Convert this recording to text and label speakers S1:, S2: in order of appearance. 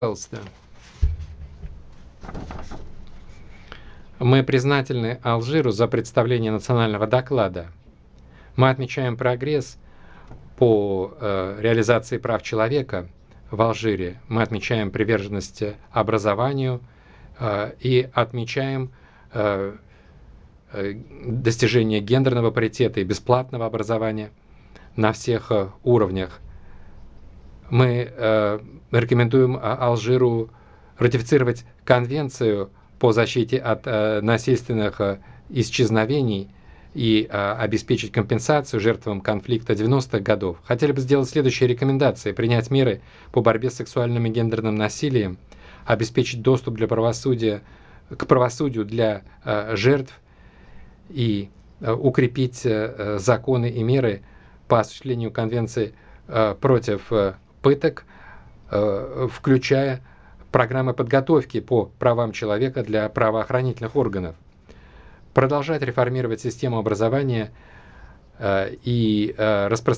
S1: Пожалуйста. Мы признательны Алжиру за представление национального доклада. Мы отмечаем прогресс по реализации прав человека в Алжире. Мы отмечаем приверженность образованию и отмечаем достижение гендерного паритета и бесплатного образования на всех уровнях. Мы рекомендуем Алжиру ратифицировать конвенцию по защите от насильственных исчезновений и обеспечить компенсацию жертвам конфликта 90-х годов. Хотели бы сделать следующие рекомендации: принять меры по борьбе с сексуальным и гендерным насилием, обеспечить доступ к правосудию для жертв и укрепить законы и меры по осуществлению конвенции против пыток, включая программы подготовки по правам человека для правоохранительных органов. Продолжать реформировать систему образования и распространять